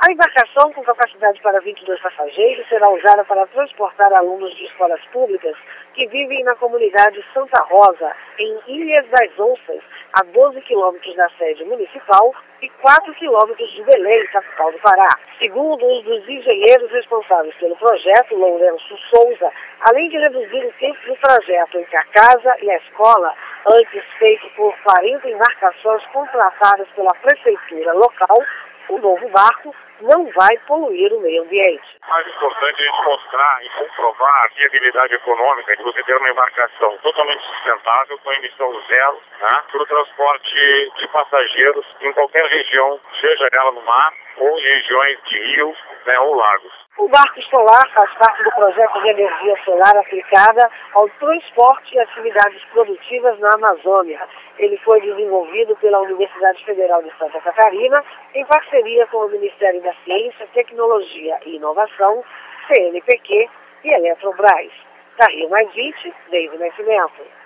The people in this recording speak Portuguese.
A embarcação, com capacidade para 22 passageiros, será usada para transportar alunos de escolas públicas que vivem na comunidade Santa Rosa, em Ilhas das Onças, a 12 quilômetros da sede municipal e 4 quilômetros de Belém, capital do Pará. Segundo um dos engenheiros responsáveis pelo projeto, Lourenço Souza, além de reduzir o tempo do trajeto entre a casa e a escola, antes feito por 40 embarcações contratadas pela prefeitura local, o novo barco não vai poluir o meio ambiente. Mais importante é a gente mostrar e comprovar a viabilidade econômica de você ter uma embarcação totalmente sustentável, com emissão zero, né, para o transporte de passageiros em qualquer região, seja ela no mar ou em regiões de rios, né, ou lagos. O barco solar faz parte do projeto de energia solar aplicada ao transporte e atividades produtivas na Amazônia. Ele foi desenvolvido pela Universidade Federal de Santa Catarina em parceria com o Ministério da Ciência, Tecnologia e Inovação, CNPq e Eletrobras. Da Rio+20, David Nascimento.